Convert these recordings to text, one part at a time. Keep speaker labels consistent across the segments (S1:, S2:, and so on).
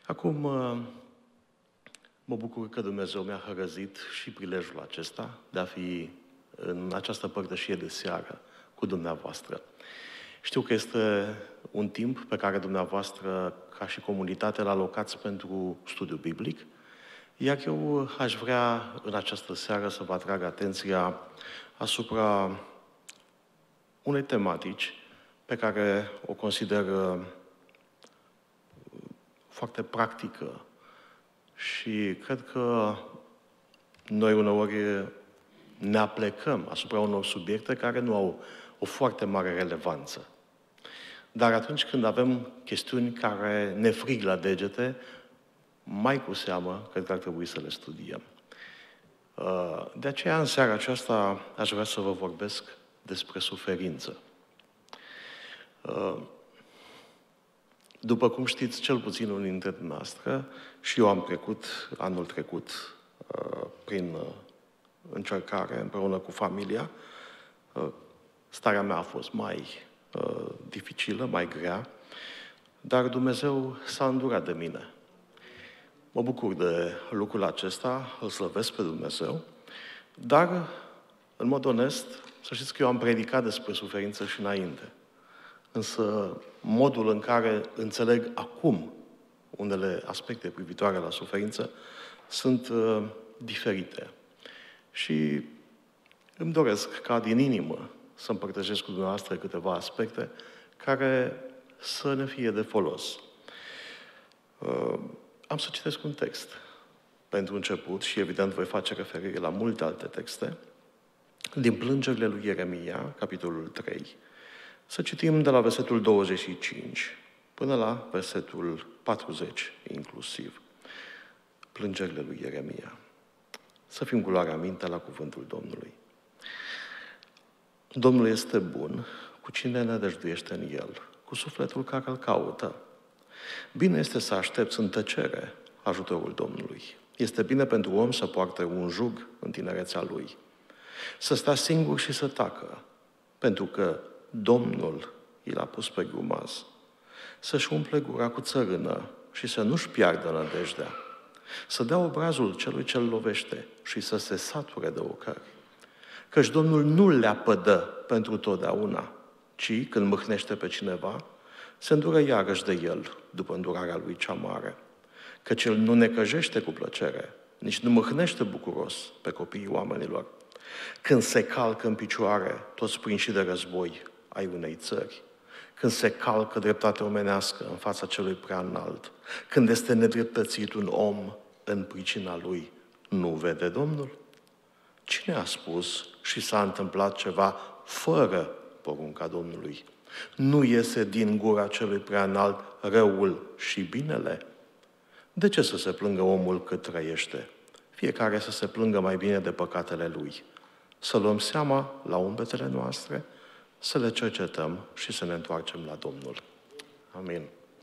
S1: Acum, mă bucur că Dumnezeu mi-a hărăzit și prilejul acesta de a fi în această părtășie de seară cu dumneavoastră. Știu că este un timp pe care dumneavoastră, ca și comunitate, îl alocați pentru studiu biblic, iar eu aș vrea în această seară să vă atrag atenția asupra unei tematici pe care o consider foarte practică și cred că noi uneori ne aplecăm asupra unor subiecte care nu au o foarte mare relevanță. Dar atunci când avem chestiuni care ne frig la degete, mai cu seamă, cred că ar trebui să le studiem. De aceea, în seara aceasta, aș vrea să vă vorbesc despre suferință. După cum știți, cel puțin unii dintre dumneavoastră, și eu am trecut anul trecut prin încercare împreună cu familia. Starea mea a fost mai dificilă, mai grea, dar Dumnezeu s-a îndurat de mine. Mă bucur de lucrul acesta, îl slăvesc pe Dumnezeu, dar, în mod onest, să știți că eu am predicat despre suferință și înainte. Însă, modul în care înțeleg acum unele aspecte privitoare la suferință sunt diferite. Și îmi doresc ca din inimă să împărtășesc cu dumneavoastră câteva aspecte care să ne fie de folos. Am să citesc un text pentru început și evident voi face referire la multe alte texte din Plângerile lui Ieremia, capitolul 3. Să citim de la versetul 25 până la versetul 40 inclusiv. Plângerile lui Ieremia. Să fim cu luarea minte la cuvântul Domnului. Domnul este bun cu cine nădăjduiește în El, cu sufletul care îl caută. Bine este să aștepți în tăcere ajutorul Domnului. Este bine pentru om să poarte un jug în tinerețea lui. Să stea singur și să tacă, pentru că Domnul i l-a pus pe grumaz. Să-și umple gura cu țărână și să nu-și piardă nădejdea. Să dea obrazul celui ce-l lovește și să se sature de ocări. Căci Domnul nu le apădă pentru totdeauna, ci, când mâhnește pe cineva, se îndură iarăși de el, după îndurarea lui cea mare. Căci el nu necăjește cu plăcere, nici nu mâhnește bucuros pe copiii oamenilor. Când se calcă în picioare toți prinși de război ai unei țări, când se calcă dreptatea omenească în fața celui prea înalt, când este nedreptățit un om în pricina lui, nu vede Domnul? Cine a spus și s-a întâmplat ceva fără porunca Domnului? Nu iese din gura celui prea înalt răul și binele? De ce să se plângă omul cât trăiește? Fiecare să se plângă mai bine de păcatele lui. Să luăm seama la umbetele noastre, să le cercetăm și să ne întoarcem la Domnul. Amin.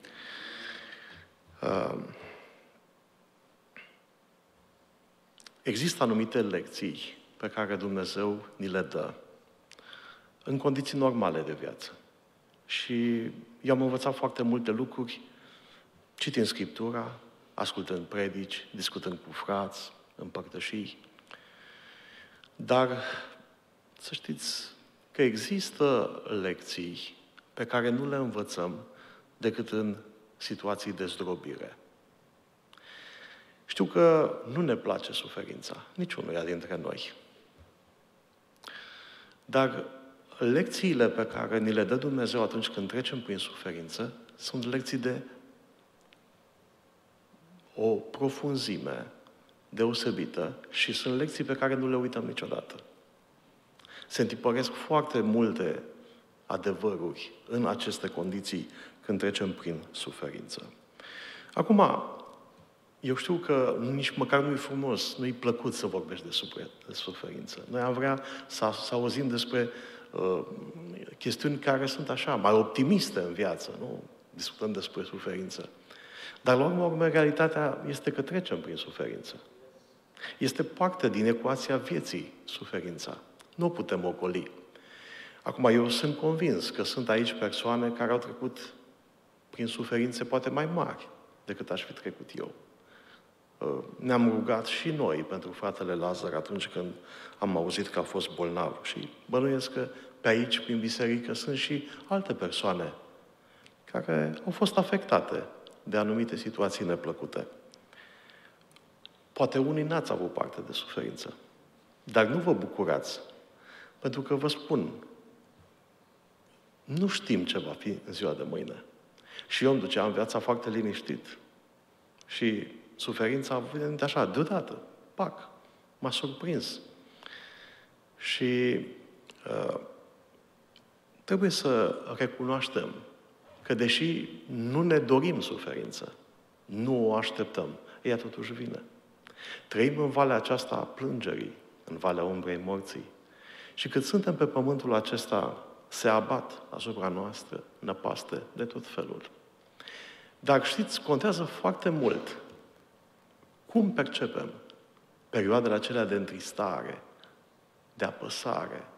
S1: Există anumite lecții pe care Dumnezeu ni le dă în condiții normale de viață. Și eu am învățat foarte multe lucruri citind Scriptura, ascultând predici, discutând cu frați, în părtășii. Dar să știți că există lecții pe care nu le învățăm decât în situații de zdrobire. Știu că nu ne place suferința, niciunuia dintre noi. Dar lecțiile pe care ni le dă Dumnezeu atunci când trecem prin suferință sunt lecții de o profunzime deosebită și sunt lecții pe care nu le uităm niciodată. Se întipăresc foarte multe adevăruri în aceste condiții când trecem prin suferință. Acum, eu știu că nici măcar nu-i frumos, nu-i plăcut să vorbești de suferință. Noi am vrea să auzim despre chestiuni care sunt așa, mai optimiste în viață, nu? Discutăm despre suferință. Dar, la urmă, realitatea este că trecem prin suferință. Este parte din ecuația vieții, suferința. Nu o putem ocoli. Acum, eu sunt convins că sunt aici persoane care au trecut prin suferințe poate mai mari decât aș fi trecut eu. Ne-am rugat și noi pentru fratele Lazar atunci când am auzit că a fost bolnav și bănuiesc că pe aici, prin biserică, sunt și alte persoane care au fost afectate de anumite situații neplăcute. Poate unii n-ați avut parte de suferință, dar nu vă bucurați, pentru că vă spun, nu știm ce va fi în ziua de mâine. Și eu îmi duceam viața foarte liniștit. Și suferința a venit așa, deodată, pac, m-a surprins. Și trebuie să recunoaștem că deși nu ne dorim suferință, nu o așteptăm, ea totuși vine. Trăim în valea aceasta a plângerii, în valea umbrei morții. Și cât suntem pe pământul acesta, se abat asupra noastră năpaste de tot felul. Dar știți, contează foarte mult cum percepem perioadele acelea de întristare, de apăsare,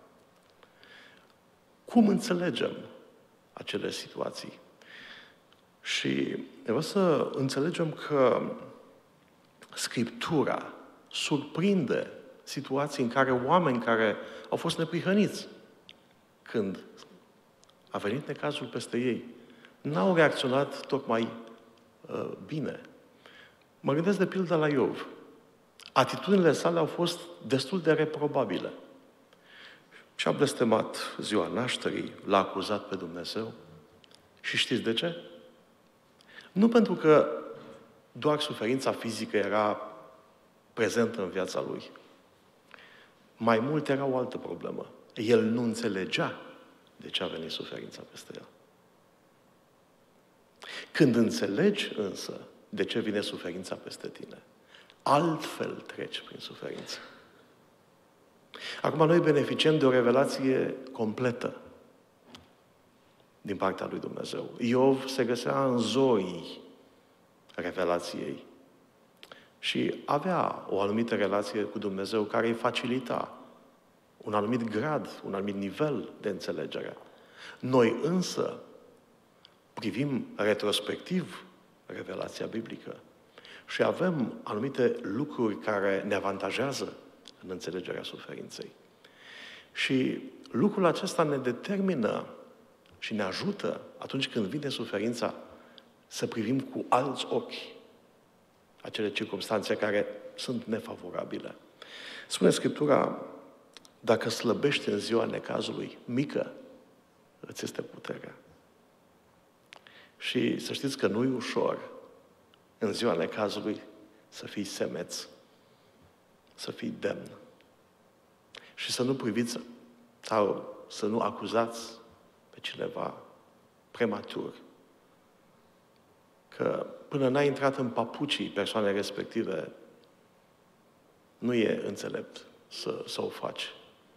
S1: cum înțelegem acele situații. Și vreau să înțelegem că Scriptura surprinde situații în care oameni care au fost neprihăniți când a venit necazul peste ei, n-au reacționat tocmai bine. Mă gândesc de pildă la Iov. Atitudinile sale au fost destul de reprobabile. Și-a blestemat ziua nașterii, l-a acuzat pe Dumnezeu. Și știți de ce? Nu pentru că doar suferința fizică era prezentă în viața lui. Mai mult era o altă problemă. El nu înțelegea de ce a venit suferința peste el. Când înțelegi însă de ce vine suferința peste tine, altfel treci prin suferință. Acum noi beneficiem de o revelație completă din partea lui Dumnezeu. Iov se găsea în zorii revelației și avea o anumită relație cu Dumnezeu care îi facilita un anumit grad, un anumit nivel de înțelegere. Noi însă privim retrospectiv revelația biblică și avem anumite lucruri care ne avantajează în înțelegerea suferinței. Și lucrul acesta ne determină și ne ajută atunci când vine suferința să privim cu alți ochi acele circumstanțe care sunt nefavorabile. Spune Scriptura, dacă slăbești în ziua necazului, mică îți este puterea. Și să știți că nu e ușor în ziua necazului să fii semeț, să fii demn. Și să nu priviți sau să nu acuzați pe cineva prematur. Că până n-ai intrat în papucii persoanei respective, nu e înțelept să o faci.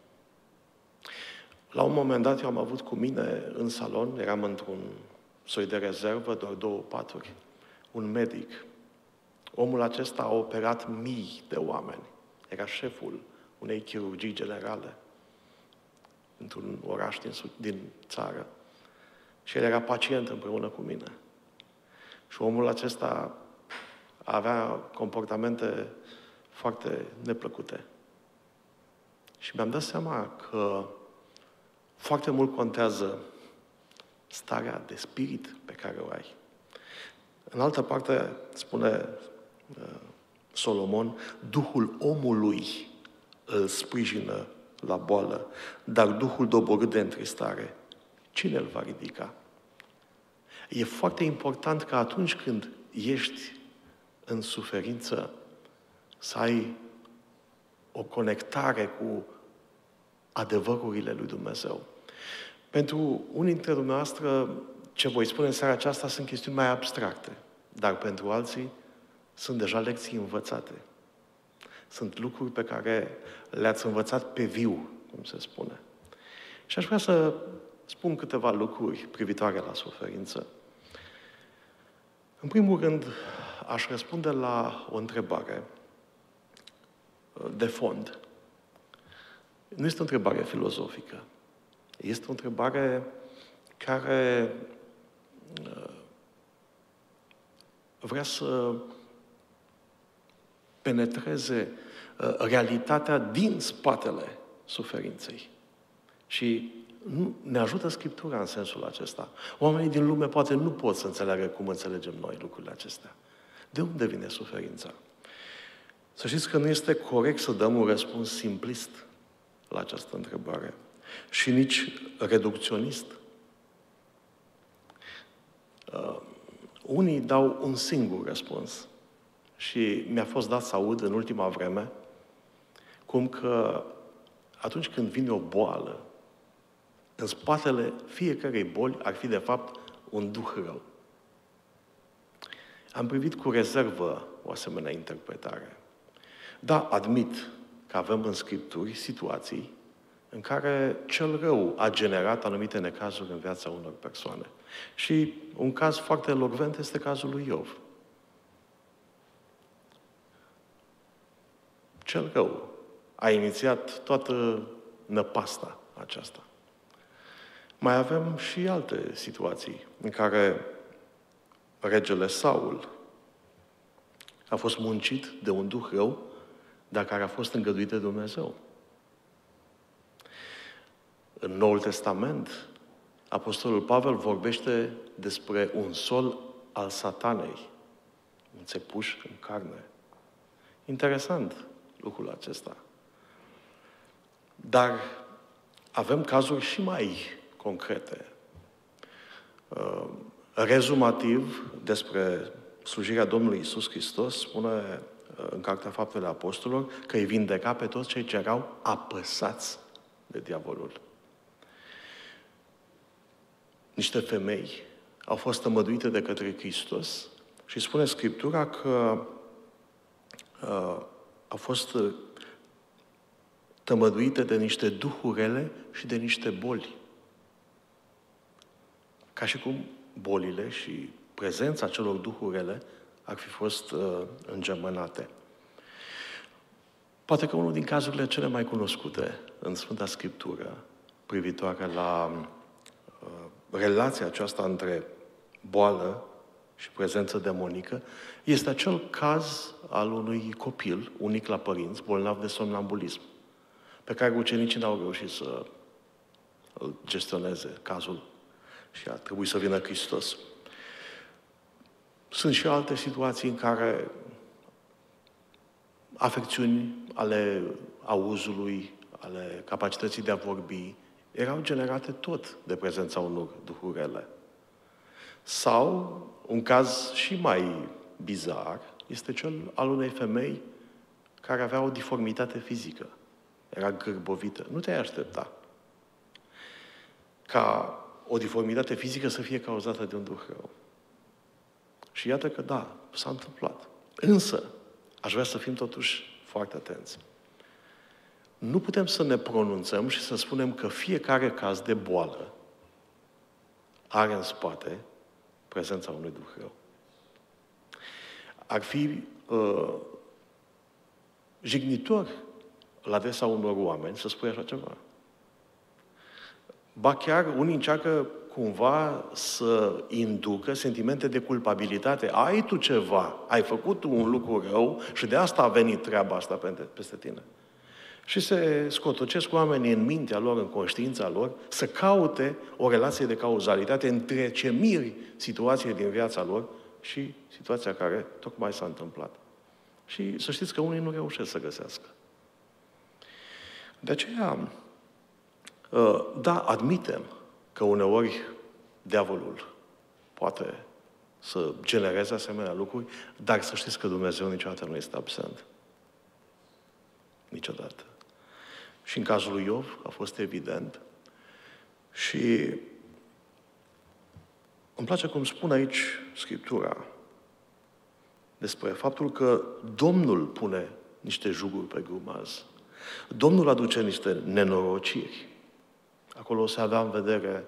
S1: La un moment dat, eu am avut cu mine în salon, eram într-un soi de rezervă, doar 2 paturi, un medic. Omul acesta a operat mii de oameni. Era șeful unei chirurgii generale într-un oraș din țară. Și el era pacient împreună cu mine. Și omul acesta avea comportamente foarte neplăcute. Și mi-am dat seama că foarte mult contează starea de spirit pe care o ai. În altă parte, spune Solomon, Duhul omului îl sprijină la boală, dar Duhul doborât de întristare, cine îl va ridica? E foarte important că atunci când ești în suferință, să ai o conectare cu adevărurile lui Dumnezeu. Pentru unii dintre dumneavoastră, ce voi spune în seara aceasta sunt chestiuni mai abstracte, dar pentru alții sunt deja lecții învățate. Sunt lucruri pe care le-ați învățat pe viu, cum se spune. Și aș vrea să spun câteva lucruri privitoare la suferință. În primul rând, aș răspunde la o întrebare de fond. Nu este o întrebare filozofică. Este o întrebare care vrea să penetreze realitatea din spatele suferinței. Și ne ajută Scriptura în sensul acesta. Oamenii din lume poate nu pot să înțeleagă cum înțelegem noi lucrurile acestea. De unde vine suferința? Să știți că nu este corect să dăm un răspuns simplist la această întrebare și nici reducționist. Unii dau un singur răspuns și mi-a fost dat să aud în ultima vreme cum că atunci când vine o boală, în spatele fiecărei boli ar fi de fapt un duh rău. Am privit cu rezervă o asemenea interpretare. Da, admit că avem în Scripturi situații în care cel rău a generat anumite necazuri în viața unor persoane. Și un caz foarte elocvent este cazul lui Iov. Cel rău a inițiat toată năpasta aceasta. Mai avem și alte situații în care regele Saul a fost muncit de un duh rău, dar care a fost îngăduit de Dumnezeu. În Noul Testament, Apostolul Pavel vorbește despre un sol al satanei, un țepuș în carne. Interesant lucrul acesta. Dar avem cazuri și mai concrete. Rezumativ despre slujirea Domnului Iisus Hristos spune în Cartea Faptele Apostolilor că îi vindeca pe toți cei ce erau apăsați de diavolul. Niște femei au fost tămăduite de către Hristos și spune Scriptura că au fost tămăduite de niște duhuri rele și de niște boli. Ca și cum bolile și prezența celor duhuri rele ar fi fost îngemănate. Poate că unul din cazurile cele mai cunoscute în Sfânta Scriptură, privitoare la relația aceasta între boală și prezență demonică, este acel caz al unui copil, unic la părinți, bolnav de somnambulism, pe care ucenicii n-au reușit să îl gestioneze cazul și a trebuit să vină Hristos. Sunt și alte situații în care afecțiuni ale auzului, ale capacității de a vorbi, erau generate tot de prezența unor duhuri rele. Sau, un caz și mai bizar, este cel al unei femei care avea o diformitate fizică. Era gârbovită. Nu te-ai aștepta ca o diformitate fizică să fie cauzată de un duh rău. Și iată că da, s-a întâmplat. Însă, aș vrea să fim totuși foarte atenți. Nu putem să ne pronunțăm și să spunem că fiecare caz de boală are în spate prezența unui duh rău. Ar fi jignitor la adresa unor oameni să spui așa ceva. Ba chiar unii încearcă cumva să inducă sentimente de culpabilitate. Ai tu ceva, ai făcut tu un lucru rău și de asta a venit treaba asta peste tine. Și se scotocesc oamenii în mintea lor, în conștiința lor, să caute o relație de cauzalitate între ce miri situație din viața lor și situația care tocmai s-a întâmplat. Și să știți că unii nu reușesc să găsească. De aceea, da, admitem că uneori diavolul poate să genereze asemenea lucruri, dar să știți că Dumnezeu niciodată nu este absent. Niciodată. Și în cazul lui Iov a fost evident. Și îmi place cum spune aici Scriptura despre faptul că Domnul pune niște juguri pe grumaz. Domnul aduce niște nenorociri. Acolo se avea în vedere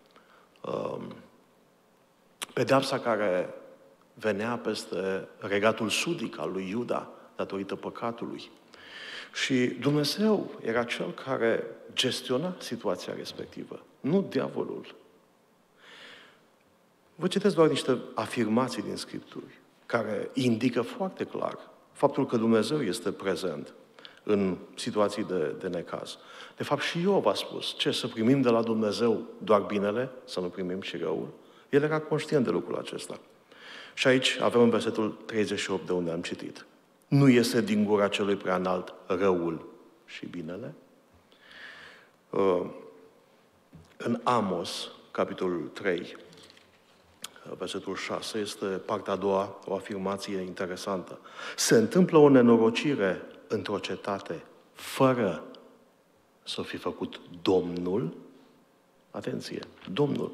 S1: pedeapsa care venea peste regatul sudic al lui Iuda datorită păcatului. Și Dumnezeu era Cel care gestiona situația respectivă, nu diavolul. Vă citesc doar niște afirmații din Scripturi. care indică foarte clar faptul că Dumnezeu este prezent în situații de necaz. De fapt, și Iov a spus, ce, să primim de la Dumnezeu doar binele, să nu primim și răul? El era conștient de lucrul acesta. Și aici avem în versetul 38 de unde am citit. Nu iese din gura celui prea înalt răul și binele? În Amos, capitolul 3, versetul 6, este partea a doua, o afirmație interesantă. Se întâmplă o nenorocire într-o cetate fără să fi făcut Domnul, atenție, Domnul.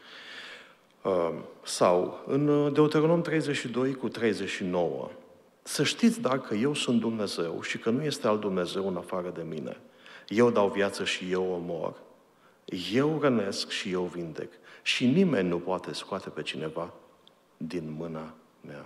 S1: Sau în Deuteronom 32 cu 39, să știți dar că eu sunt Dumnezeu și că nu este alt Dumnezeu în afară de mine. Eu dau viață și eu omor. Eu rănesc și eu vindec. Și nimeni nu poate scoate pe cineva din mâna mea.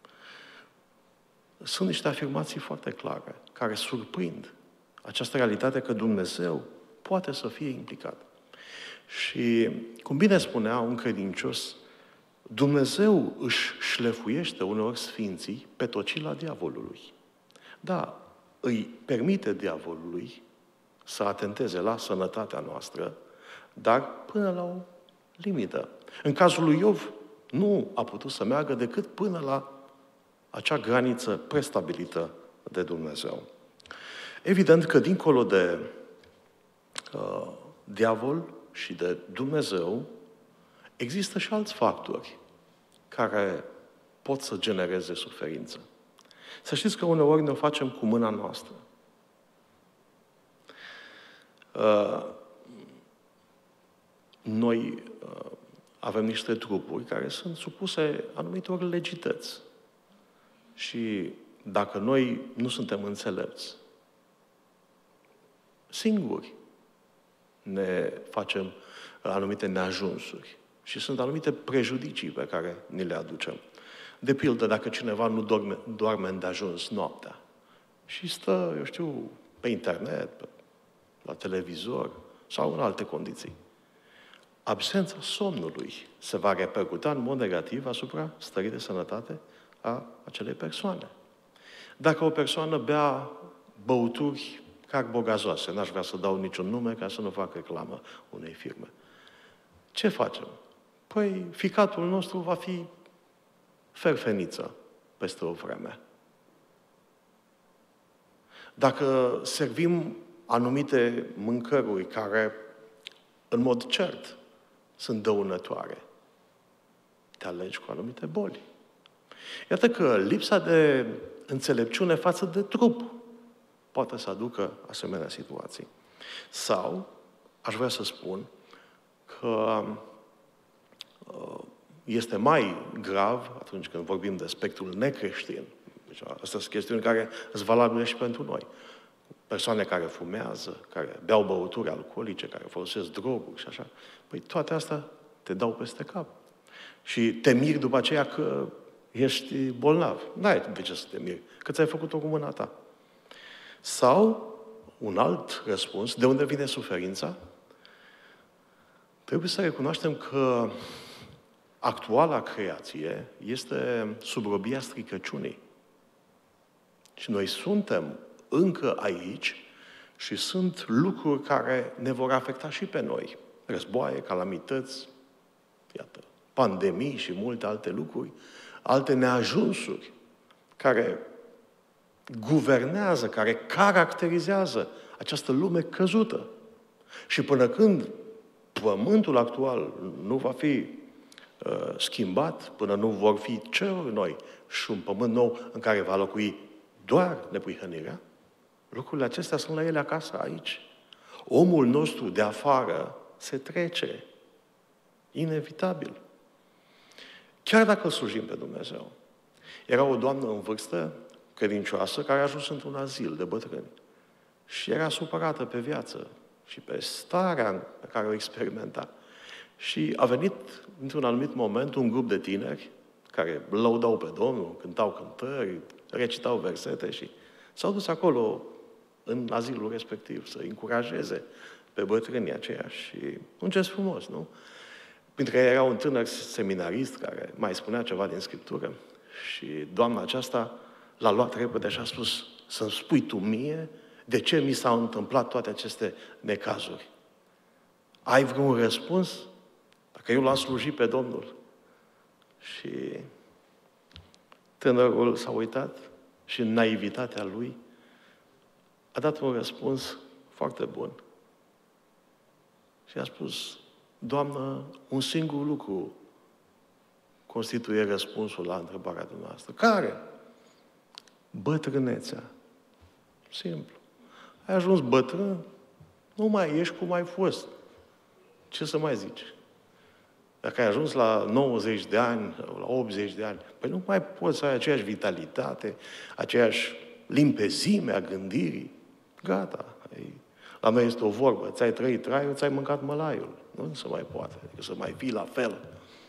S1: Sunt niște afirmații foarte clare, care surprind această realitate că Dumnezeu poate să fie implicat. Și, cum bine spunea un credincios, Dumnezeu își șlefuiește uneori sfinții pe tocila diavolului. Da, îi permite diavolului să atenteze la sănătatea noastră, dar până la o limită. În cazul lui Iov, nu a putut să meargă decât până la acea graniță prestabilită de Dumnezeu. Evident că dincolo de diavol și de Dumnezeu, există și alți factori care pot să genereze suferință. Să știți că uneori ne-o facem cu mâna noastră. Noi avem niște trupuri care sunt supuse anumitor legități. Și dacă noi nu suntem înțelepți, singuri ne facem anumite neajunsuri. Și sunt anumite prejudicii pe care ni le aducem. De pildă, dacă cineva nu doarme îndeajuns noaptea și stă, eu știu, pe internet, la televizor sau în alte condiții, absența somnului se va repercuta în mod negativ asupra stării de sănătate a acelei persoane. Dacă o persoană bea băuturi carbogazoase, n-aș vrea să dau niciun nume ca să nu fac reclamă unei firme, ce facem? Păi, ficatul nostru va fi ferfeniță peste o vreme. Dacă servim anumite mâncăruri care, în mod cert, sunt dăunătoare, te alegi cu anumite boli. Iată că lipsa de înțelepciune față de trup poate să aducă asemenea situații. Sau, aș vrea să spun că este mai grav atunci când vorbim de spectrul necreștin. Deci, astea sunt chestiuni care sunt valabile și pentru noi. Persoane care fumează, care beau băuturi alcoolice, care folosesc droguri și așa. Păi toate astea te dau peste cap. Și te miri după aceea că ești bolnav. N-ai de ce să te miri, că ți-ai făcut-o cu mâna ta. Sau, un alt răspuns, de unde vine suferința? Trebuie să recunoaștem că actuala creație este sub robia stricăciunii. Și noi suntem încă aici și sunt lucruri care ne vor afecta și pe noi. Războaie, calamități, iată, pandemii și multe alte lucruri, alte neajunsuri care guvernează, care caracterizează această lume căzută. Și până când pământul actual nu va fi schimbat, până nu vor fi ceruri noi și un pământ nou în care va locui doar neprihănirea, lucrurile acestea sunt la ele acasă, aici. Omul nostru de afară se trece. Inevitabil. Chiar dacă îl slujim pe Dumnezeu. Era o doamnă în vârstă, credincioasă, care a ajuns într-un azil de bătrâni. Și era supărată pe viață și pe starea pe care o experimenta. Și a venit, într-un anumit moment, un grup de tineri care lăudau pe Domnul, cântau cântări, recitau versete și s-au dus acolo, în azilul respectiv, să încurajeze pe bătrânii aceia. Și un gest frumos, nu? Printre ei era un tânăr seminarist care mai spunea ceva din Scriptură Și doamna aceasta l-a luat repede și a spus: să-mi spui tu mie de ce mi s-au întâmplat toate aceste necazuri. Ai vreun răspuns? Dacă eu l-am slujit pe Domnul. Și tânărul s-a uitat și în naivitatea lui a dat un răspuns foarte bun. Și a spus: Doamnă, un singur lucru constituie răspunsul la întrebarea dumneavoastră. Care? Bătrânețea. Simplu. Ai ajuns bătrân, nu mai ești cum ai fost. Ce să mai zici? Dacă ai ajuns la 90 de ani, la 80 de ani, păi nu mai poți să ai aceeași vitalitate, aceeași limpezime a gândirii. Gata. La noi este o vorbă: ți-ai trăit traiul, ți-ai mâncat mălaiul. Nu se mai poate, adică să mai fii la fel.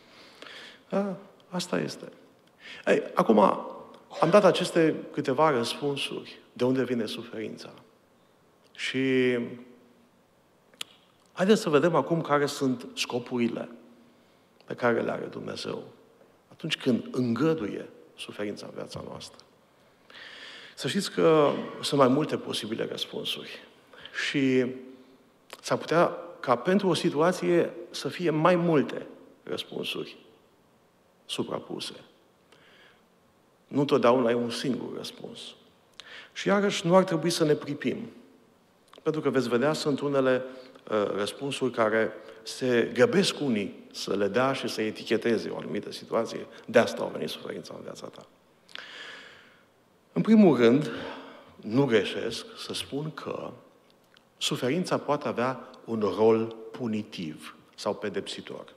S1: Asta este. Acum, am dat aceste câteva răspunsuri de unde vine suferința. Și haideți să vedem acum care sunt scopurile pe care le are Dumnezeu atunci când îngăduie suferința în viața noastră. Să știți că sunt mai multe posibile răspunsuri. Și s-ar putea ca pentru o situație să fie mai multe răspunsuri suprapuse. Nu totdeauna e un singur răspuns. Și iarăși nu ar trebui să ne pripim. Pentru că veți vedea, sunt unele răspunsuri care se grăbesc unii să le dea și să eticheteze o anumită situație. De asta a venit suferința în viața ta. În primul rând, nu greșesc să spun că suferința poate avea un rol punitiv sau pedepsitor.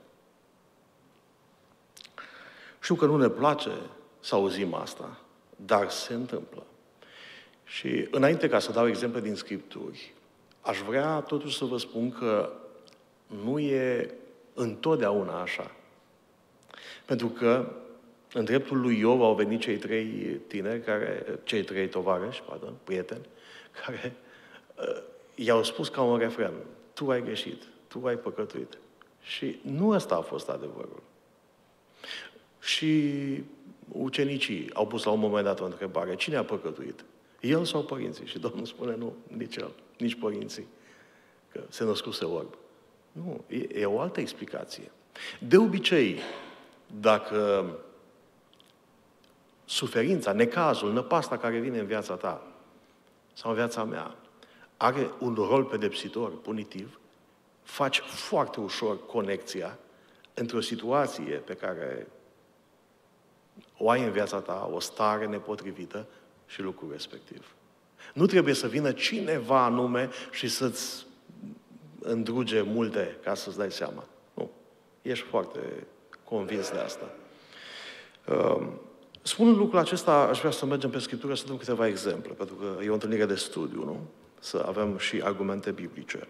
S1: Știu că nu ne place să auzim asta, dar se întâmplă. Și înainte ca să dau exemple din Scripturi, aș vrea totuși să vă spun că nu e întotdeauna așa. Pentru că în dreptul lui Iov au venit cei trei prieteni, care i-au spus ca un refren: tu ai greșit, tu ai păcătuit. Și nu ăsta a fost adevărul. Și ucenicii au pus la un moment dat o întrebare: cine a păcătuit? El sau părinții? Și Domnul spune: nu, nici el, nici părinții, că se născuse orb. Nu, e o altă explicație. De obicei, dacă suferința, necazul, năpasta care vine în viața ta sau în viața mea are un rol pedepsitor, punitiv, faci foarte ușor conexia între o situație pe care o ai în viața ta, o stare nepotrivită și lucrul respectiv. Nu trebuie să vină cineva anume și să-ți îndruge multe ca să-ți dai seama. Nu. Ești foarte convins de asta. Spunând lucrul acesta, aș vrea să mergem pe Scriptură să dăm câteva exemple, pentru că e o întâlnire de studiu, nu? Să avem și argumente biblice.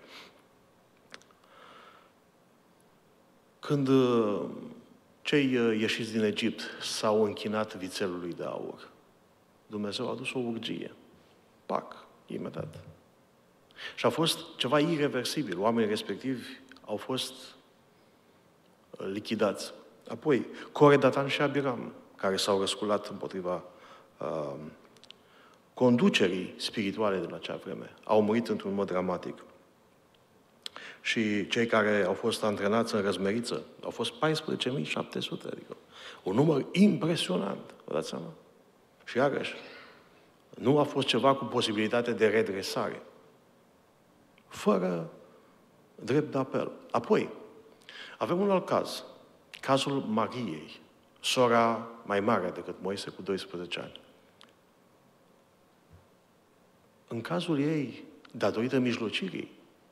S1: Când cei ieșiți din Egipt s-au închinat vițelului de aur, Dumnezeu a adus o urgie. Pac, imediat. Și a fost ceva ireversibil. Oamenii respectivi au fost lichidați. Apoi, Core, Datan și Abiram, care s-au răsculat împotriva conducerii spirituale de la acea vreme, au murit într-un mod dramatic. Și cei care au fost antrenați în răzmeriță au fost 14.700, adică un număr impresionant, vă dați seama? Și iarăși, nu a fost ceva cu posibilitate de redresare, fără drept de apel. Apoi, avem un alt caz, cazul Mariei, sora mai mare decât Moise cu 12 ani. În cazul ei, datorită mijlocirii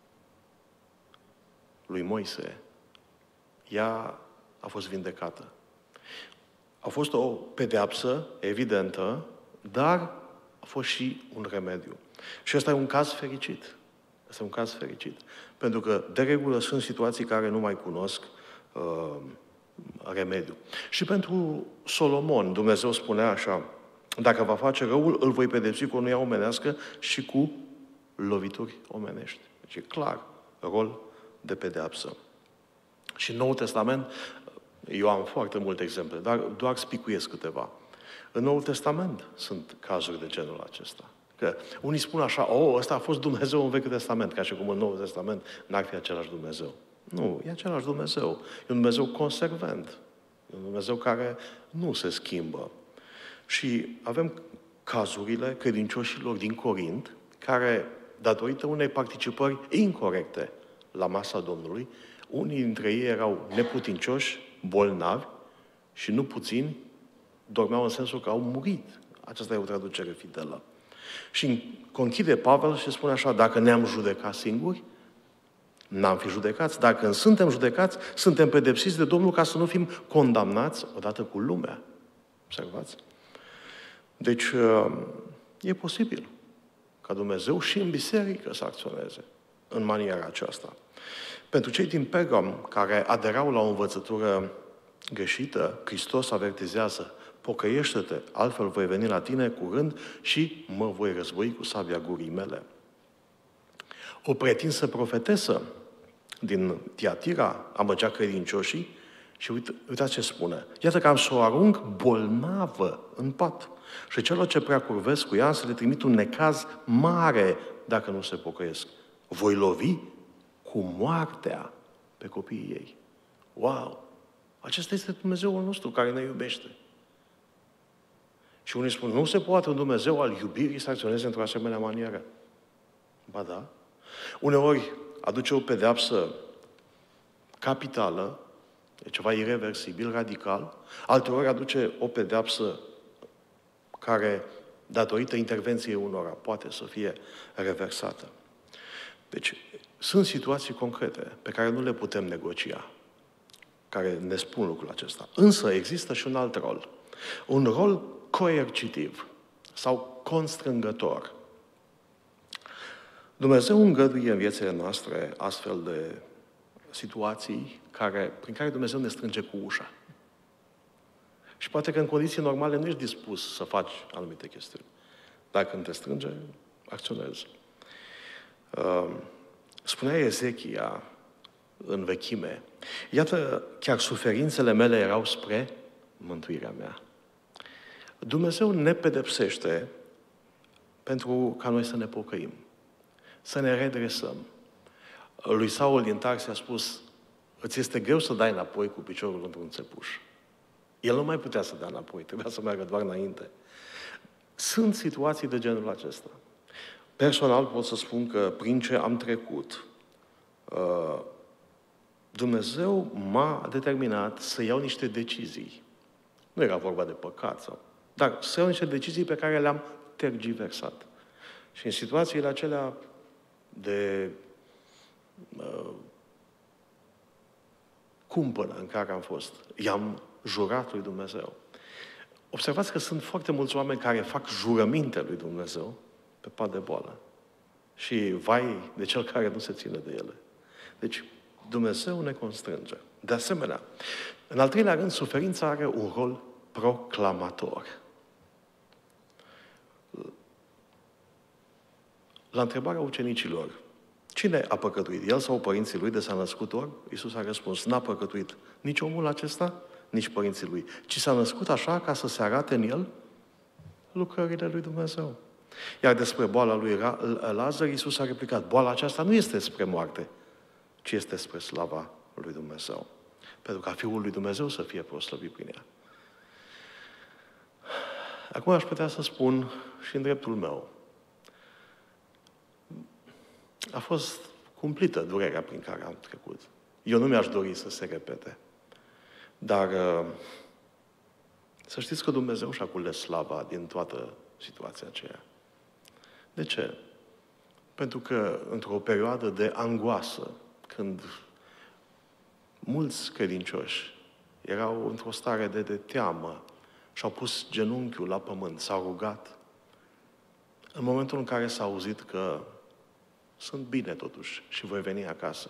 S1: lui Moise, ea a fost vindecată. A fost o pedeapsă evidentă, dar a fost și un remediu. Și ăsta e un caz fericit. Este un caz fericit. Pentru că, de regulă, sunt situații care nu mai cunosc remediu. Și pentru Solomon, Dumnezeu spunea așa: dacă va face răul, îl voi pedepsi cu o nuia omenească și cu lovituri omenești. Deci e clar, rol de pedeapsă. Și în Noul Testament, eu am foarte multe exemple, dar doar spicuiesc câteva. În Noul Testament sunt cazuri de genul acesta. Că unii spun așa, ăsta a fost Dumnezeu în Vechiul Testament, ca și cum în Noul Testament n-ar fi același Dumnezeu. Nu, e același Dumnezeu. E un Dumnezeu consecvent. E un Dumnezeu care nu se schimbă. Și avem cazurile credincioșilor din Corint, care, datorită unei participări incorrecte la masa Domnului, unii dintre ei erau neputincioși, bolnavi și nu puțini dormeau în sensul că au murit. Aceasta e o traducere fidelă. Și conchide Pavel și spune așa, dacă ne-am judecat singuri, n-am fi judecați. Dacă când suntem judecați, suntem pedepsiți de Domnul ca să nu fim condamnați odată cu lumea. Observați? Deci, e posibil ca Dumnezeu și în biserică să acționeze în maniera aceasta. Pentru cei din Pergam care aderau la o învățătură greșită, Hristos avertizează, pocăiește-te, altfel voi veni la tine curând și mă voi război cu sabia gurii mele. O pretinsă profetesă din Tiatira amăgea credincioșii și uitați ce spune. Iată că am să o arunc bolnavă în pat și celor ce prea curvesc cu ea să le trimit un necaz mare dacă nu se pocăiesc. Voi lovi cu moartea pe copiii ei. Wow! Acesta este Dumnezeul nostru care ne iubește. Și unii spun, nu se poate un Dumnezeu al iubirii să acționeze într-o asemenea manieră. Ba da. Uneori aduce o pedeapsă capitală, e ceva irreversibil, radical. Alteori aduce o pedeapsă care, datorită intervenției unora, poate să fie reversată. Deci, sunt situații concrete pe care nu le putem negocia, care ne spun lucrul acesta. Însă există și un alt rol. Un rol coercitiv sau constrângător. Dumnezeu îngăduie în viețile noastre astfel de situații prin care Dumnezeu ne strânge cu ușa. Și poate că în condiții normale nu ești dispus să faci anumite chestiuni. Dar când te strânge, acționezi. Spunea Ezechia în vechime, iată, chiar suferințele mele erau spre mântuirea mea. Dumnezeu ne pedepsește pentru ca noi să ne pocăim, să ne redresăm. Lui Saul din Tarsi a spus, îți este greu să dai înapoi cu piciorul într-un țepuș. El nu mai putea să dea înapoi, trebuia să meargă doar înainte. Sunt situații de genul acesta. Personal pot să spun că prin ce am trecut, Dumnezeu m-a determinat să iau niște decizii. Nu era vorba de păcat, dar să iau niște decizii pe care le-am tergiversat. Și în situațiile acelea de cumpănă în care am fost, i-am jurat lui Dumnezeu. Observați că sunt foarte mulți oameni care fac jurăminte lui Dumnezeu pe pat de boală. Și vai de cel care nu se ține de ele. Deci, Dumnezeu ne constrânge. De asemenea, în al treilea rând, suferința are un rol proclamator. La întrebarea ucenicilor, cine a păcătuit? El sau părinții lui de s-a născut orb? Iisus a răspuns, n-a păcătuit nici omul acesta, nici părinții lui, ci s-a născut așa ca să se arate în el lucrările lui Dumnezeu. Iar despre boala lui Lazar, Iisus a replicat, boala aceasta nu este spre moarte, ci este spre slava lui Dumnezeu. Pentru ca Fiul lui Dumnezeu să fie proslăvit prin ea. Acum aș putea să spun și în dreptul meu. A fost cumplită durerea prin care am trecut. Eu nu mi-aș dori să se repete. Dar să știți că Dumnezeu și-a cules slava din toată situația aceea. De ce? Pentru că într-o perioadă de angoasă, când mulți credincioși erau într-o stare de teamă și-au pus genunchiul la pământ, s-au rugat, în momentul în care s-a auzit că sunt bine totuși și voi veni acasă,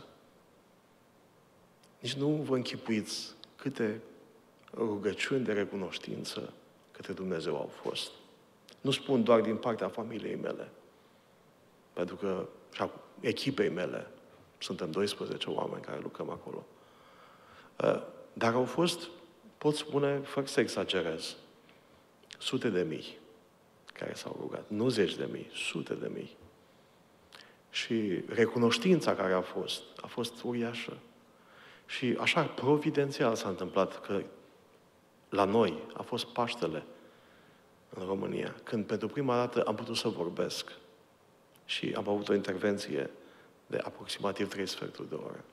S1: nici nu vă închipuiți câte rugăciuni de recunoștință către Dumnezeu au fost. Nu spun doar din partea familiei mele, pentru că și a echipei mele, suntem 12 oameni care lucrăm acolo. Dar au fost, pot spune, fără să exagerez, sute de mii care s-au rugat. Nu zeci de mii, sute de mii. Și recunoștința care a fost uriașă. Și așa, providențial s-a întâmplat că la noi a fost Paștele în România, când pentru prima dată am putut să vorbesc și am avut o intervenție de aproximativ 3 sferturi de oră.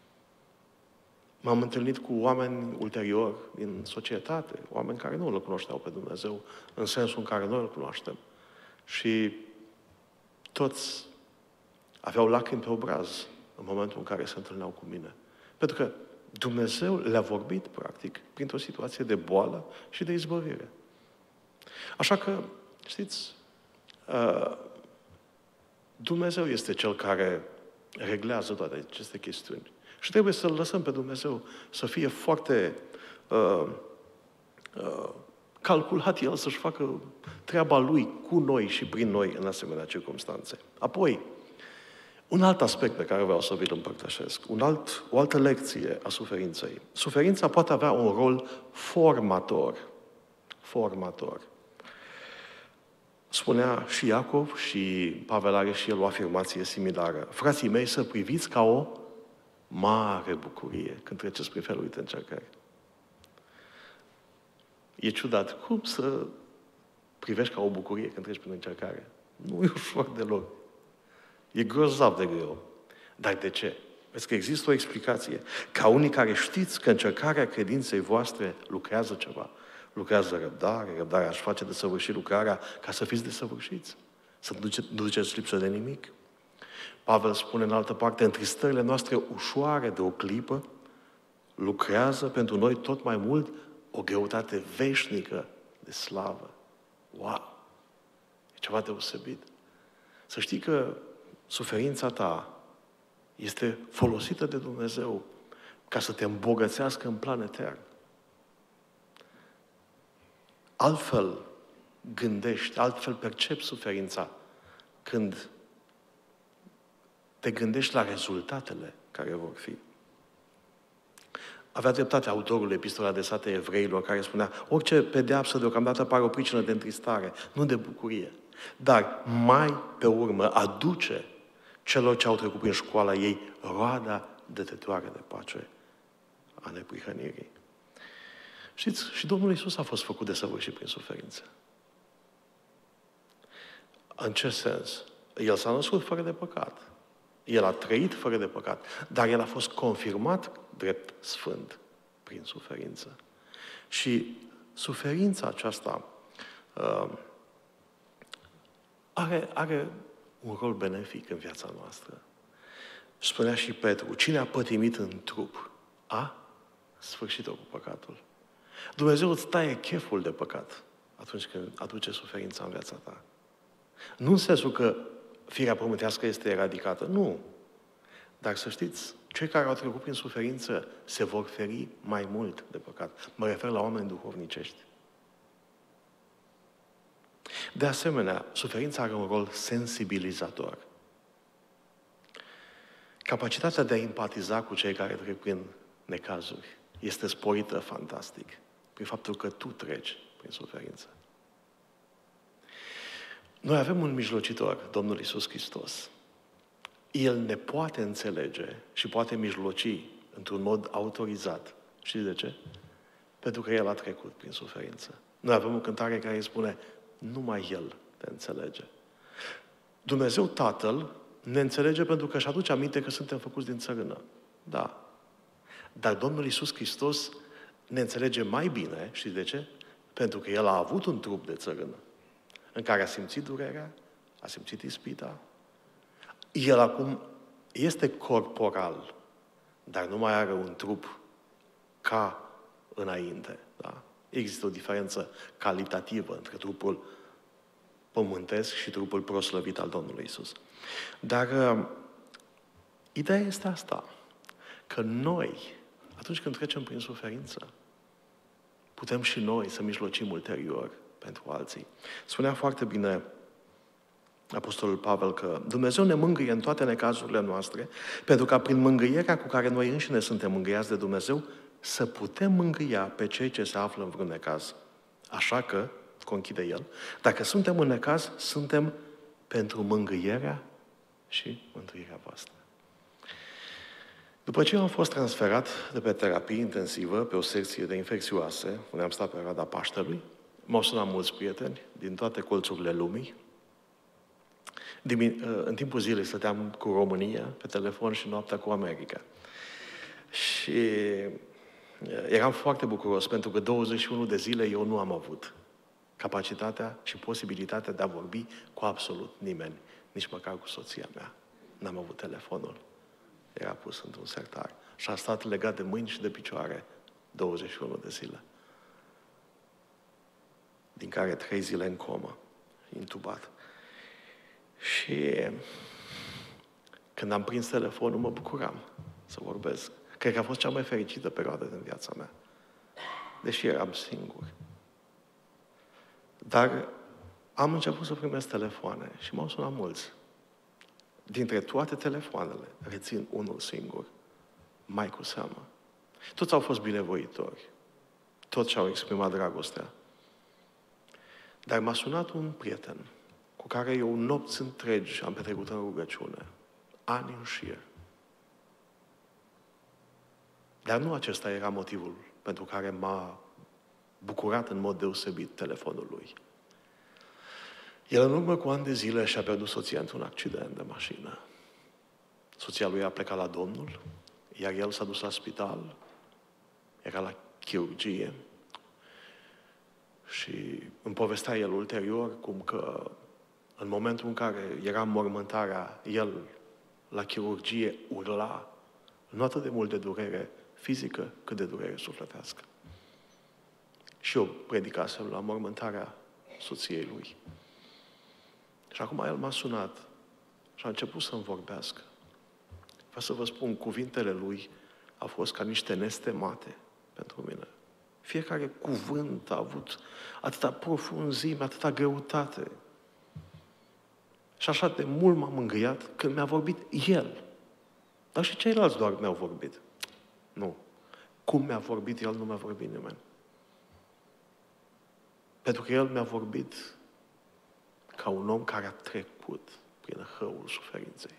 S1: M-am întâlnit cu oameni ulterior din societate, oameni care nu îl cunoșteau pe Dumnezeu în sensul în care noi îl cunoaștem. Și toți aveau lacrimi pe obraz în momentul în care se întâlneau cu mine. Pentru că Dumnezeu le-a vorbit, practic, printr-o situație de boală și de izbăvire. Așa că, știți, Dumnezeu este Cel care reglează toate aceste chestiuni. Și trebuie să-L lăsăm pe Dumnezeu să fie foarte calculat El, să-și facă treaba Lui cu noi și prin noi în asemenea circumstanțe. Apoi, un alt aspect pe care vreau să vi-l împărtășesc, o altă lecție a suferinței. Suferința poate avea un rol formator. Formator. Spunea și Iacov și Pavel are și el o afirmație similară. Frații mei, să priviți ca o mare bucurie când treceți prin felul de încercări. E ciudat. Cum să privești ca o bucurie când treci prin încercare? Nu e ușor deloc. E grozav de greu. Dar de ce? Vezi că există o explicație. Ca unii care știți că încercarea credinței voastre lucrează ceva. Lucrează răbdare, răbdarea își face de săvârșit lucrarea ca să fiți desăvârșiți. Să nu duceți lipsă de nimic. Pavel spune în altă parte, întristările noastre ușoare de o clipă lucrează pentru noi tot mai mult o greutate veșnică de slavă. Wow! E ceva deosebit. Să știi că suferința ta este folosită de Dumnezeu ca să te îmbogățească în plan etern. Altfel gândești, altfel percepi suferința când te gândești la rezultatele care vor fi. Avea dreptate autorul epistolei adresate evreilor, care spunea, orice pedeapsă deocamdată pare o pricină de întristare, nu de bucurie. Dar mai pe urmă aduce celor ce au trecut prin școala ei roada dătătoare de pace a neprihănirii. Știți, și Domnul Iisus a fost făcut desăvârșit prin suferință. În ce sens? El s-a născut fără de păcat. El a trăit fără de păcat. Dar El a fost confirmat drept sfânt prin suferință. Și suferința aceasta are un rol benefic în viața noastră. Spunea și Petru, cine a pătimit în trup, a sfârșit-o cu păcatul. Dumnezeu îți taie cheful de păcat atunci când aduce suferința în viața ta. Nu în sensul că firea pământească este eradicată, nu. Dar să știți, cei care au trecut prin suferință se vor feri mai mult de păcat. Mă refer la oameni duhovnicești. De asemenea, suferința are un rol sensibilizator. Capacitatea de a empatiza cu cei care trec prin necazuri este sporită fantastic prin faptul că tu treci prin suferință. Noi avem un mijlocitor, Domnul Iisus Hristos. El ne poate înțelege și poate mijloci într-un mod autorizat. Știți de ce? Pentru că El a trecut prin suferință. Noi avem o cântare care îi spune, numai El te înțelege. Dumnezeu Tatăl ne înțelege pentru că își aduce aminte că suntem făcuți din țărână. Da. Dar Domnul Iisus Hristos ne înțelege mai bine, știți de ce? Pentru că El a avut un trup de țărână în care a simțit durerea, a simțit ispita. El acum este corporal, dar nu mai are un trup ca înainte. Da? Există o diferență calitativă între trupul pământesc și trupul proslăvit al Domnului Iisus. Dar ideea este asta, că noi, atunci când trecem prin suferință, putem și noi să mijlocim ulterior pentru alții. Spunea foarte bine Apostolul Pavel că Dumnezeu ne mângâie în toate necazurile noastre, pentru ca prin mângâierea cu care noi înșine suntem mângâiați de Dumnezeu, să putem mângâia pe cei ce se află în vreun necaz. Așa că, conchide el. Dacă suntem în necaz, suntem pentru mângâierea și mântuirea voastră. După ce am fost transferat de pe terapie intensivă pe o secție de infecțioase, unde am stat pe perioada Paștelui, m-au sunat mulți prieteni din toate colțurile lumii. În timpul zilei stăteam cu România pe telefon și noaptea cu America. Și eram foarte bucuros pentru că 21 de zile eu nu am avut capacitatea și posibilitatea de a vorbi cu absolut nimeni, nici măcar cu soția mea. N-am avut telefonul. Era pus într-un sertar. Și a stat legat de mâini și de picioare 21 de zile. Din care 3 zile în comă, intubat. Și când am prins telefonul, mă bucuram să vorbesc. Cred că a fost cea mai fericită perioadă din viața mea. Deși eram singur. Dar am început să primesc telefoane și m-au sunat mulți. Dintre toate telefoanele, rețin unul singur, mai cu seamă. Toți au fost binevoitori. Toți și-au exprimat dragostea. Dar m-a sunat un prieten cu care eu nopți întregi am petrecut în rugăciune. Ani în șir. Dar nu acesta era motivul pentru care m-a bucurat în mod deosebit telefonul lui. El în urmă cu ani de zile și-a pierdut soția într-un accident de mașină. Soția lui a plecat la Domnul, iar el s-a dus la spital, era la chirurgie și îmi povestea el ulterior cum că în momentul în care era mormântarea, el la chirurgie urla, nu atât de mult de durere fizică, cât de durere sufletească. Și eu predicasem la mormântarea soției lui. Și acum el m-a sunat și a început să-mi vorbească. Vreau să vă spun, cuvintele lui au fost ca niște nestemate pentru mine. Fiecare cuvânt a avut atâta profunzime, atâta greutate. Și așa de mult m-am mângâiat când mi-a vorbit el. Dar și ceilalți doar mi-au vorbit. Nu. Cum mi-a vorbit el, nu mi-a vorbit nimeni. Pentru că el mi-a vorbit ca un om care a trecut prin hăul suferinței.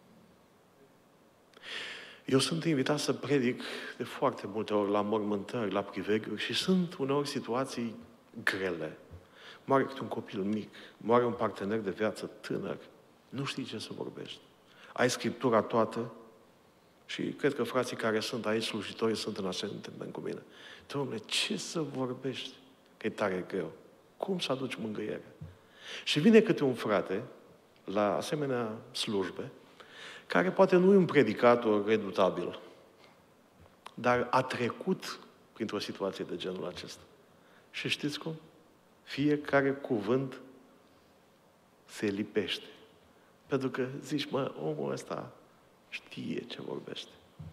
S1: Eu sunt invitat să predic de foarte multe ori la mormântări, la priveghuri și sunt uneori situații grele. Moare câte un copil mic, moare un partener de viață tânăr, nu știi ce să vorbești. Ai Scriptura toată și cred că frații care sunt aici slujitori sunt în acest sentiment cu mine. Doamne, ce să vorbești? Că e tare greu. Cum să aduci mângâiere? Și vine câte un frate la asemenea slujbe, care poate nu e un predicator redutabil, dar a trecut printr-o situație de genul acesta. Și știți cum? Fiecare cuvânt se lipește. Pentru că zici, omul ăsta știe ce vorbește.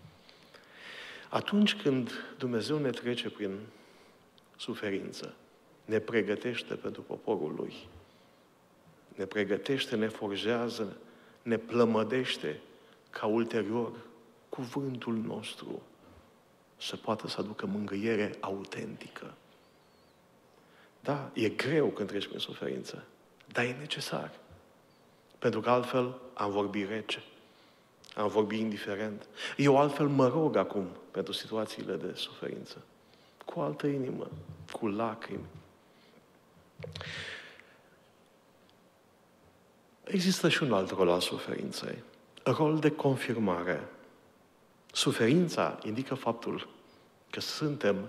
S1: Atunci când Dumnezeu ne trece prin suferință, ne pregătește pentru poporul Lui. Ne pregătește, ne forjează, ne plămădește ca ulterior cuvântul nostru să poată să aducă mângâiere autentică. Da, e greu când treci prin suferință, dar e necesar. Pentru că altfel am vorbit rece, am vorbit indiferent. Eu altfel mă rog acum pentru situațiile de suferință. Cu altă inimă, cu lacrimi. Există și un alt rol al suferinței. Rol de confirmare. Suferința indică faptul că suntem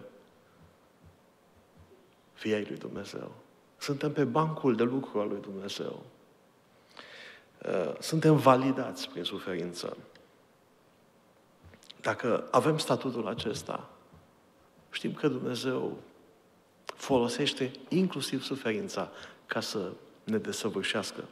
S1: fii ai lui Dumnezeu. Suntem pe bancul de lucru al lui Dumnezeu. Suntem validați prin suferință. Dacă avem statutul acesta, știm că Dumnezeu folosește inclusiv suferința ca să ne desăvârșească.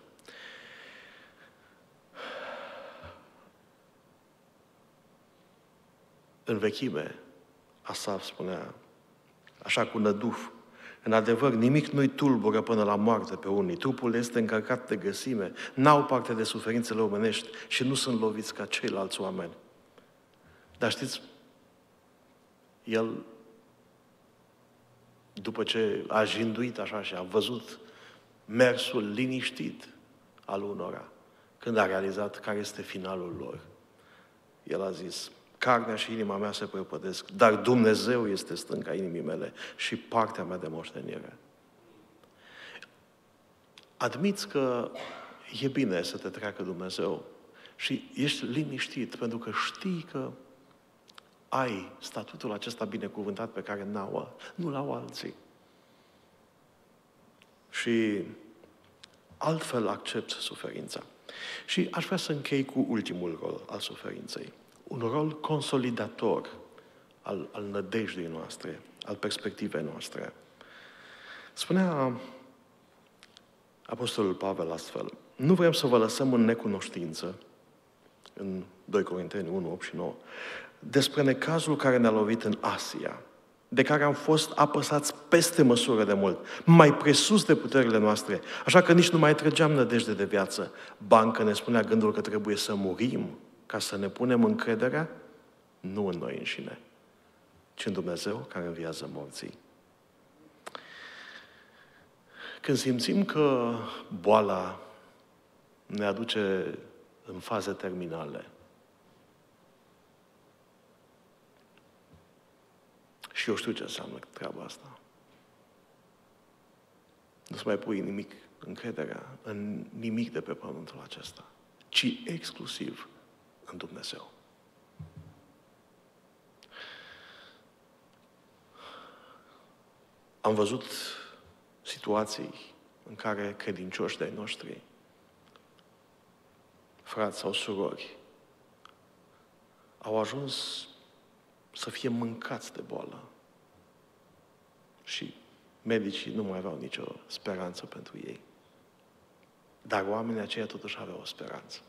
S1: În vechime, Asaf spunea, așa cu năduf, în adevăr, nimic nu-i tulbură până la moarte pe unii. Trupul este încărcat de găsime, n-au parte de suferințele omenești și nu sunt loviți ca ceilalți oameni. Dar știți, el după ce a jinduit așa și a văzut mersul liniștit al unora, când a realizat care este finalul lor, el a zis: carnea și inima mea se prăpădesc, dar Dumnezeu este stânca inimii mele și partea mea de moștenire. Admiți că e bine să te treacă Dumnezeu și ești liniștit pentru că știi că ai statutul acesta binecuvântat pe care nu l-au alții. Și altfel accepți suferința. Și aș vrea să închei cu ultimul rol al suferinței. Un rol consolidator al nădejdii noastre, al perspectivei noastre. Spunea Apostolul Pavel astfel: nu vrem să vă lăsăm în necunoștință, în 2 Corinteni 1, 8 și 9, despre necazul care ne-a lovit în Asia, de care am fost apăsați peste măsură de mult, mai presus de puterile noastre, așa că nici nu mai trăgeam nădejde de viață. Ba încă ne spunea gândul că trebuie să murim ca să ne punem încrederea nu în noi înșine, ci în Dumnezeu care înviază morții. Când simțim că boala ne aduce în faze terminale și eu știu ce înseamnă treaba asta, nu-ți mai pui nimic, încrederea în nimic de pe pământul acesta, ci exclusiv în Dumnezeu. Am văzut situații în care credincioși de-ai noștri, frați sau surori, au ajuns să fie mâncați de boală și medicii nu mai aveau nicio speranță pentru ei. Dar oamenii aceia totuși aveau o speranță.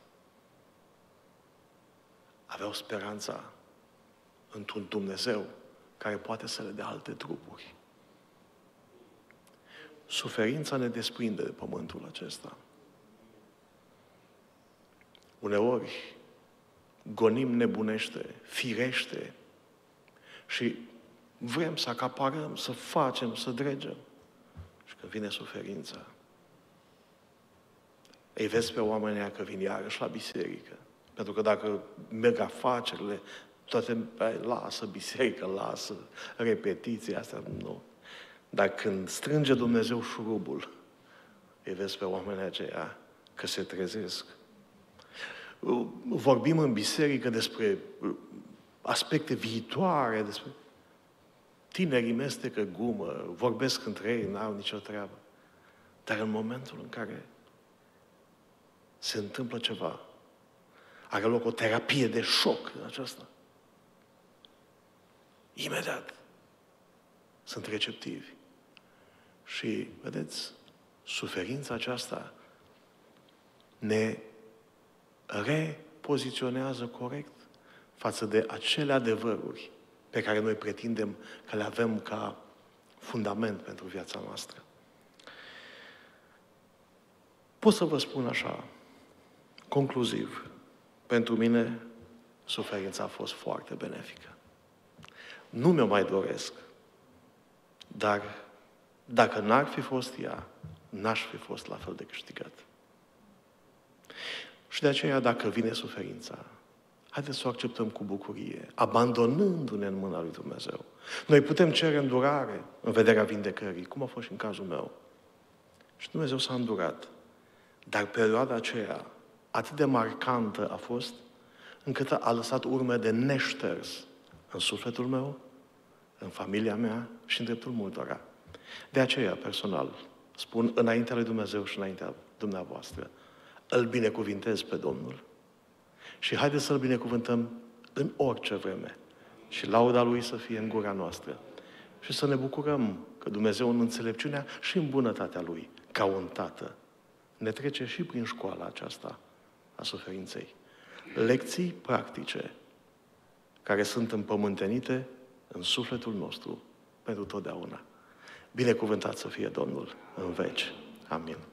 S1: Aveau speranța într-un Dumnezeu care poate să le dea alte trupuri. Suferința ne desprinde de pământul acesta. Uneori gonim nebunește, firește și vrem să acaparăm, să facem, să dregem. Și când vine suferința, îi vezi pe oamenii ăia că vin iarăși la biserică. Pentru că dacă merg afacerile, toate lasă biserică, lasă repetiții, astea nu. Dar când strânge Dumnezeu șurubul, îi vezi pe oamenii aceia că se trezesc. Vorbim în biserică despre aspecte viitoare, despre tinerii mestecă gumă, vorbesc între ei, n-au nicio treabă. Dar în momentul în care se întâmplă ceva, are loc o terapie de șoc în aceasta, imediat sunt receptivi. Și, vedeți, suferința aceasta ne repoziționează corect față de acele adevăruri pe care noi pretindem că le avem ca fundament pentru viața noastră. Pot să vă spun așa, concluziv, pentru mine suferința a fost foarte benefică. Nu mi-o mai doresc, dar dacă n-ar fi fost ea, n-aș fi fost la fel de câștigat. Și de aceea, dacă vine suferința, haideți să o acceptăm cu bucurie, abandonându-ne în mâna lui Dumnezeu. Noi putem cere îndurare în vederea vindecării, cum a fost și în cazul meu. Și Dumnezeu s-a îndurat. Dar perioada aceea, atât de marcantă a fost, încât a lăsat urme de neșters în sufletul meu, în familia mea și în dreptul multora. De aceea, personal, spun înaintea lui Dumnezeu și înaintea dumneavoastră, îl binecuvintez pe Domnul și haideți să-L binecuvântăm în orice vreme și lauda Lui să fie în gura noastră și să ne bucurăm că Dumnezeu în înțelepciunea și în bunătatea Lui, ca un Tată, ne trece și prin școala aceasta a suferinței. Lecții practice care sunt împământenite în sufletul nostru pentru totdeauna. Binecuvântat să fie Domnul în veci. Amin.